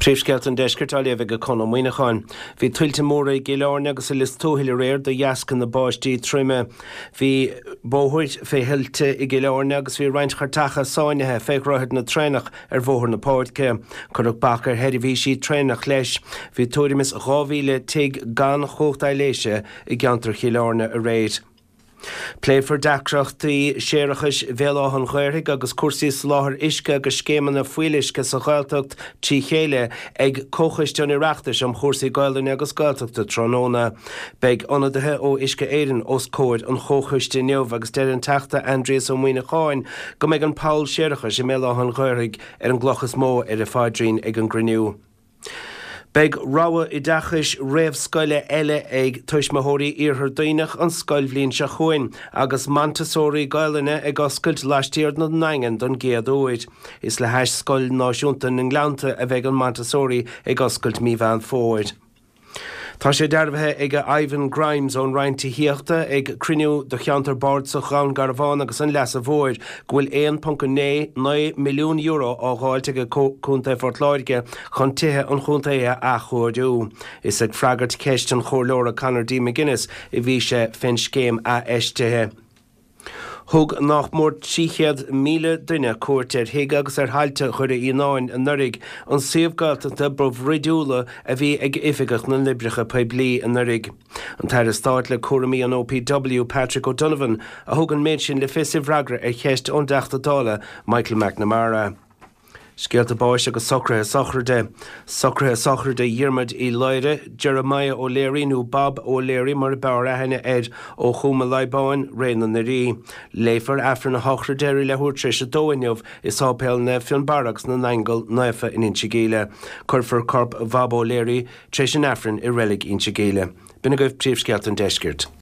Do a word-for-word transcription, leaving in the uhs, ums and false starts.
Príomhsceilt an deiscirt a léamh go conam muoineáin. Bhí tuilte móra i gCileáin agus i lis tóthail réir do dheascan na báistí tríime. Bhí bóthairt fé hiilte i gCileáin agus bhí roinnt chartacha sáinethe féachráthid na trénach ar bhóthar na páirtce. Curach bachar heidir bhí si trénach leis. Bhí tuairimmis ghá tig gan chócht léise i gceantar Chileáine a réid. Pléifar deacreachtaí séireachais bhéaláhan ghairthaigh agus cuasaí láthar isce agus scéimeanna fuilisce sa Ghaeltacht tí chéile ag cóchaisteán iireachtais am chósaí Gaeilge agus Gaeltachta tróna. Beidh ionadathe ó isce éireann os cóid an chóchaiste neamh agus deir an teachta Andreas ó Muoineáin go mbeidh an Paul séireachais i méaláhan ghairthaigh ar an gclochas mó ar a fádrín ag an gcruinniú. Beg ráha i dachais réamh scoile eile ag tuismóthirí iarthar daoineach an scoilbhlíonn se chuin agus Montessori Gaeilge ag oscailt laistíar na naingan don géad óid. Is le heis scoil náisiúnta na Nglánta a bheith an Montessori ag oscailt míbhean fóid. Tá sé dearbhathe ag Ivan Grimes ón roinnti híochta ag cruinniú do cheantar bord sa Ghabhán Garbhán agus an leas a bhóid gohfuil one point nine milliún euro á gháilte go cúnta Fortláirge chun tithe an chúntaithe a chuirú. Is ag freagart ceist an chomhlóra Conor D. McGuinness i bhí sé fin scéim a eistethe. Thug nach mór tríchéad míle duine cuairtear thuig agus ar hailte chuir i náin an nurig an siomhgalteachta bromh ridiúla a bhí ag ifigach na librecha peblií an nurig. An tair stáit le cuairimí an O P W Patrick O'Donovan a thug an méid sin le fisimh freagra ar cheist ón deachta dála Michael McNamara. Scialta báis agus socrathe socrde. Socrathe socrde dhiarmid i Leire, Jeremiah O'Leary nó Bob O'Leary mar bear aithne ed ó Chuma Laibáin réna na rí. Léifar afar na hochrdeir le thuair tris a dóinneamh is ápéil na Fionn Barracks na Naingal náifa in Inchigéile. Curfar corp Bob O'Leary tris an afran i relic Inchigéile. Bina goibh príomhsceilt an deiscirt.